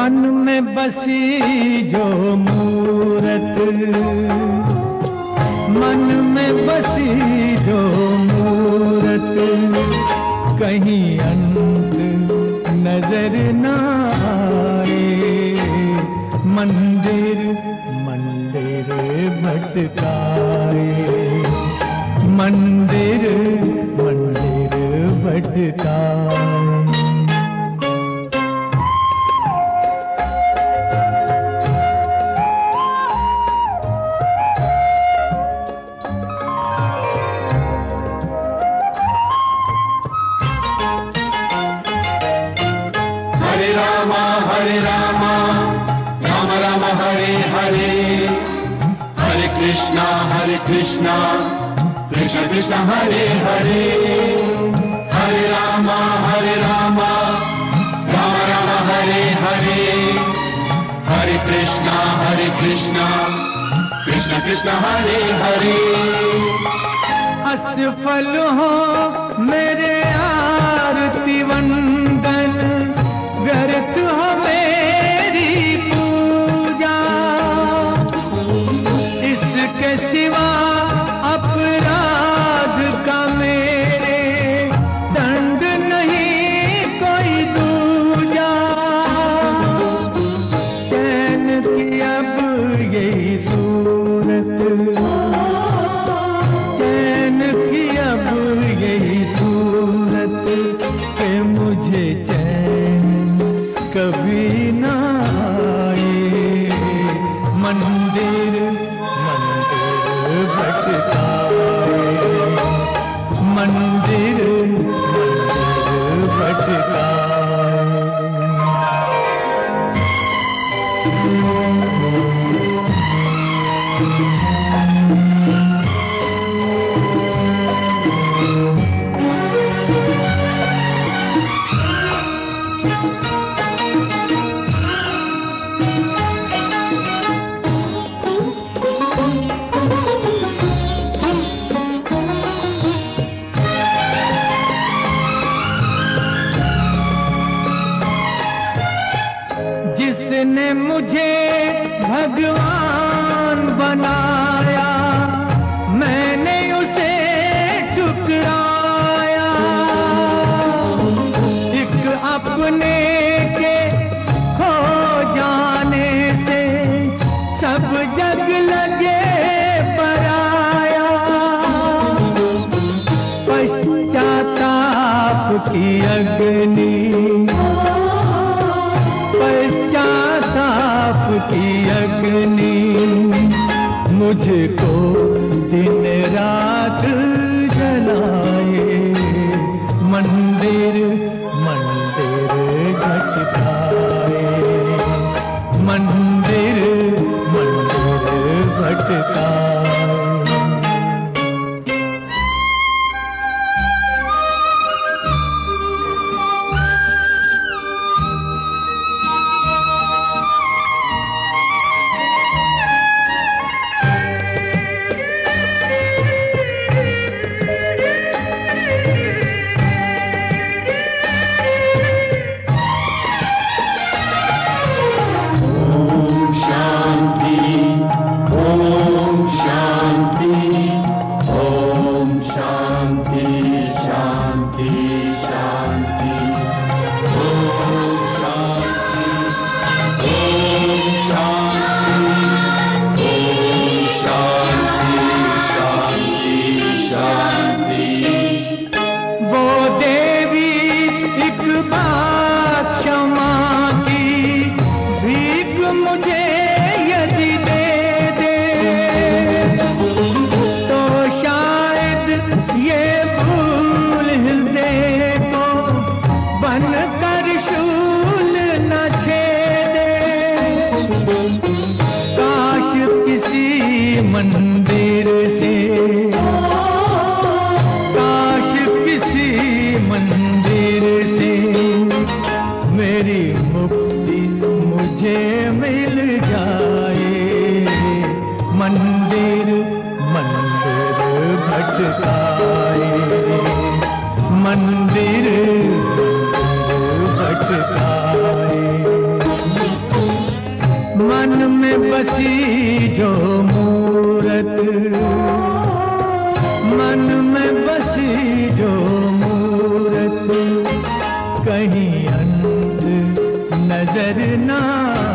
मन में बसी जो मूरत, मन में बसी जो मूरत, कहीं अंत नजर न आए। मंदिर मंदिर भटकाए, मंदिर मंदिर भटकाए। हरे रामा राम राम हरे हरे, हरे कृष्णा कृष्ण कृष्ण हरे हरे। हरे राम राम राम हरे हरे, हरे कृष्णा कृष्ण कृष्ण हरे हरे। असफल हो मेरे आरती वंदन, व्यर्थ हो मेरी पूजा, इसके सिवा अपराध का मेरे दंड नहीं कोई दूजा। चैन की अब यही सूरत, चैन की अब यही सूरत, कि मुझे चैन कभी ना आए। मंदिर मंदिर भटकाए, मंदिर मंदिर भटकाए। जिसने मुझे भगवान बनाया, मैंने उसे ठुकराया। एक अपने के खो जाने से सब जग लगे पराया। पश्चाताप की अग्नि, पश्चाताप की अग्नि, मुझको दिन रात जलाए। मंदिर मंदिर भटकाए, मंदिर मंदिर भटकाए। मंदिर से, काश किसी मंदिर से मेरी मुक्ति मुझे मिल जाए। मंदिर मंदिर भटकाए, मंदिर मंदिर भटकाए। बसी जो मूरत, मन में बसी जो मूरत, कहीं अंत नजर ना